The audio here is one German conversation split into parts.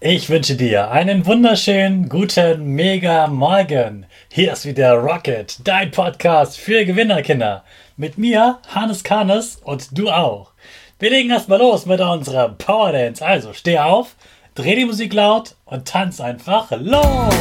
Ich wünsche dir einen wunderschönen, guten, mega Morgen. Hier ist wieder Rocket, dein Podcast für Gewinnerkinder. Mit mir, Hannes Karnes, und du auch. Wir legen erstmal los mit unserer Power Dance. Also steh auf, dreh die Musik laut und tanz einfach los.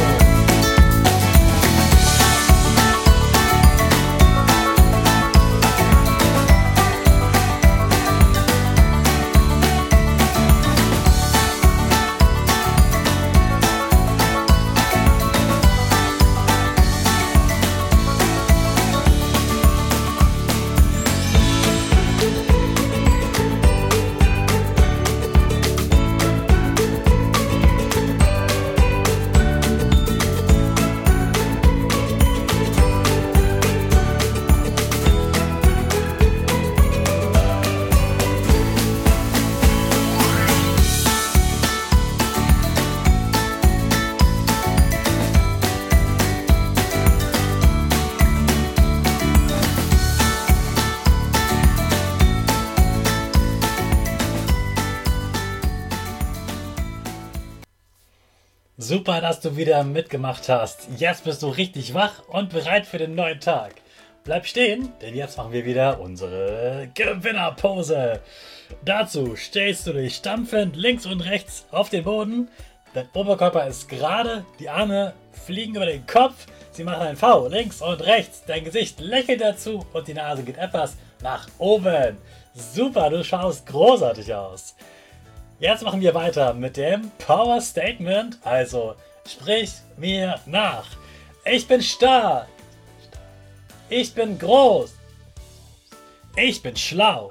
Super, dass du wieder mitgemacht hast. Jetzt bist du richtig wach und bereit für den neuen Tag. Bleib stehen, denn jetzt machen wir wieder unsere Gewinnerpose. Dazu stellst du dich stampfend links und rechts auf den Boden. Dein Oberkörper ist gerade, die Arme fliegen über den Kopf. Sie machen ein V links und rechts. Dein Gesicht lächelt dazu und die Nase geht etwas nach oben. Super, du schaust großartig aus. Jetzt machen wir weiter mit dem Power Statement, also sprich mir nach. Ich bin stark. Ich bin groß. Ich bin schlau.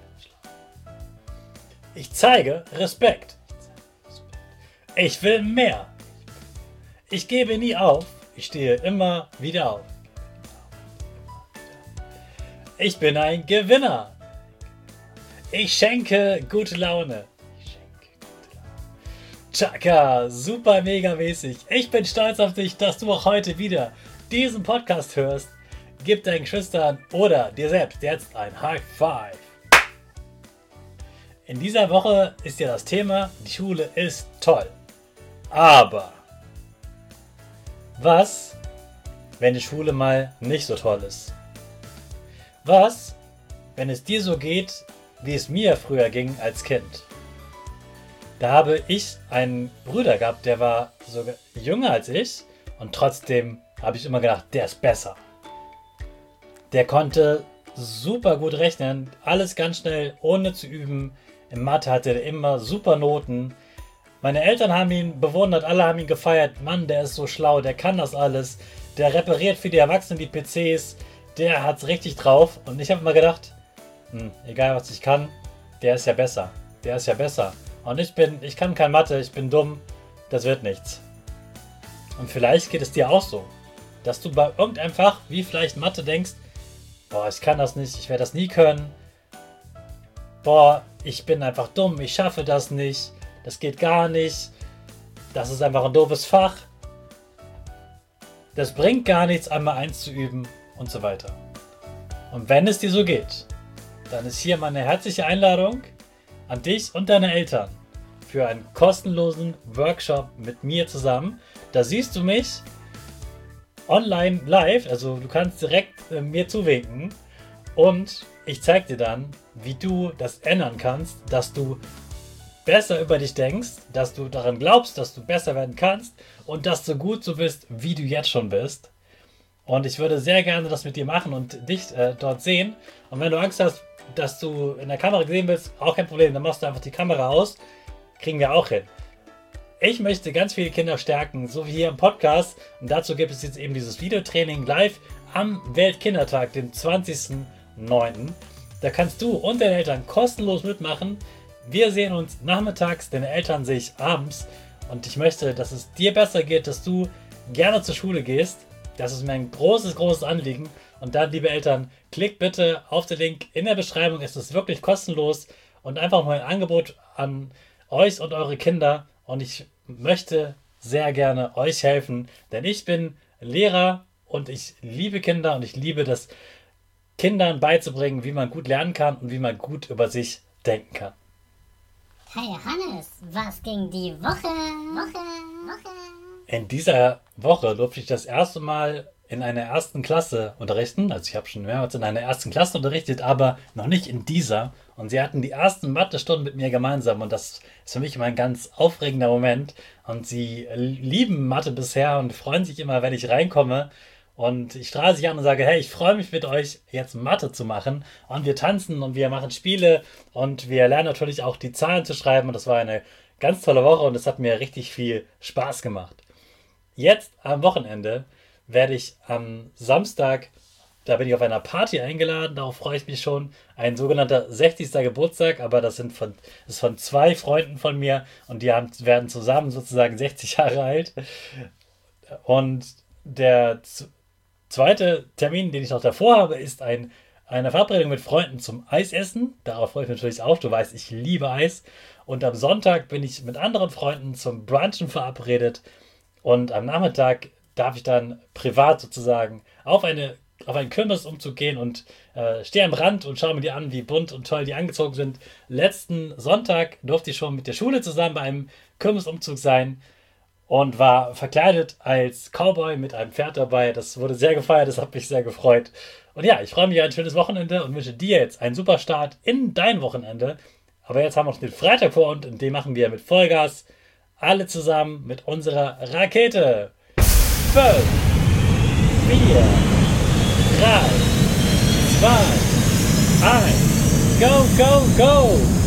Ich zeige Respekt. Ich will mehr. Ich gebe nie auf. Ich stehe immer wieder auf. Ich bin ein Gewinner. Ich schenke gute Laune. Chaka, super mega mäßig. Ich bin stolz auf dich, dass du auch heute wieder diesen Podcast hörst. Gib deinen Geschwistern oder dir selbst jetzt ein High Five. In dieser Woche ist ja das Thema, die Schule ist toll. Aber was, wenn die Schule mal nicht so toll ist? Was, wenn es dir so geht, wie es mir früher ging als Kind? Da habe ich einen Bruder gehabt, der war sogar jünger als ich und trotzdem habe ich immer gedacht, der ist besser. Der konnte super gut rechnen, alles ganz schnell, ohne zu üben. In Mathe hatte er immer super Noten. Meine Eltern haben ihn bewundert, alle haben ihn gefeiert. Mann, der ist so schlau, der kann das alles. Der repariert für die Erwachsenen die PCs, der hat's richtig drauf. Und ich habe immer gedacht, egal was ich kann, der ist ja besser. Der ist ja besser. Und ich kann kein Mathe, ich bin dumm, das wird nichts. Und vielleicht geht es dir auch so, dass du bei irgendeinem Fach, wie vielleicht Mathe, denkst, boah, ich kann das nicht, ich werde das nie können. Boah, ich bin einfach dumm, ich schaffe das nicht, das geht gar nicht. Das ist einfach ein doofes Fach. Das bringt gar nichts, einmal eins zu üben und so weiter. Und wenn es dir so geht, dann ist hier meine herzliche Einladung an dich und deine Eltern für einen kostenlosen Workshop mit mir zusammen. Da siehst du mich online live, also du kannst direkt mir zuwinken und ich zeige dir dann, wie du das ändern kannst, dass du besser über dich denkst, dass du daran glaubst, dass du besser werden kannst und dass du gut so bist, wie du jetzt schon bist. Und ich würde sehr gerne das mit dir machen und dich dort sehen. Und wenn du Angst hast, dass du in der Kamera gesehen willst, auch kein Problem, dann machst du einfach die Kamera aus. Kriegen wir auch hin. Ich möchte ganz viele Kinder stärken, so wie hier im Podcast. Und dazu gibt es jetzt eben dieses Videotraining live am Weltkindertag, dem 20.09. Da kannst du und deine Eltern kostenlos mitmachen. Wir sehen uns nachmittags, deine Eltern sehe ich abends. Und ich möchte, dass es dir besser geht, dass du gerne zur Schule gehst. Das ist mir ein großes, großes Anliegen. Und dann, liebe Eltern, klickt bitte auf den Link in der Beschreibung. Es ist wirklich kostenlos und einfach nur ein Angebot an euch und eure Kinder. Und ich möchte sehr gerne euch helfen, denn ich bin Lehrer und ich liebe Kinder und ich liebe das Kindern beizubringen, wie man gut lernen kann und wie man gut über sich denken kann. Hey Hannes, was ging die Woche? In dieser Woche durfte ich das erste Mal in einer ersten Klasse unterrichten. Also ich habe schon mehrmals in einer ersten Klasse unterrichtet, aber noch nicht in dieser. Und sie hatten die ersten Mathestunden mit mir gemeinsam und das ist für mich immer ein ganz aufregender Moment. Und sie lieben Mathe bisher und freuen sich immer, wenn ich reinkomme. Und ich strahle sich an und sage, hey, ich freue mich mit euch jetzt Mathe zu machen. Und wir tanzen und wir machen Spiele und wir lernen natürlich auch die Zahlen zu schreiben. Und das war eine ganz tolle Woche und es hat mir richtig viel Spaß gemacht. Jetzt am Wochenende werde ich am Samstag, da bin ich auf einer Party eingeladen, darauf freue ich mich schon, ein sogenannter 60. Geburtstag, aber das ist von zwei Freunden von mir und werden zusammen sozusagen 60 Jahre alt. Und der zweite Termin, den ich noch davor habe, ist eine Verabredung mit Freunden zum Eisessen. Darauf freue ich mich natürlich auch. Du weißt, ich liebe Eis. Und am Sonntag bin ich mit anderen Freunden zum Brunchen verabredet. Und am Nachmittag darf ich dann privat sozusagen auf einen Kirmesumzug gehen und stehe am Rand und schaue mir die an, wie bunt und toll die angezogen sind. Letzten Sonntag durfte ich schon mit der Schule zusammen bei einem Kirmesumzug sein und war verkleidet als Cowboy mit einem Pferd dabei. Das wurde sehr gefeiert, das hat mich sehr gefreut. Und ja, ich freue mich auf ein schönes Wochenende und wünsche dir jetzt einen super Start in dein Wochenende. Aber jetzt haben wir noch den Freitag vor uns und den machen wir mit Vollgas. Alle zusammen mit unserer Rakete. 5, 4, 3, 2, 1. Go, go, go!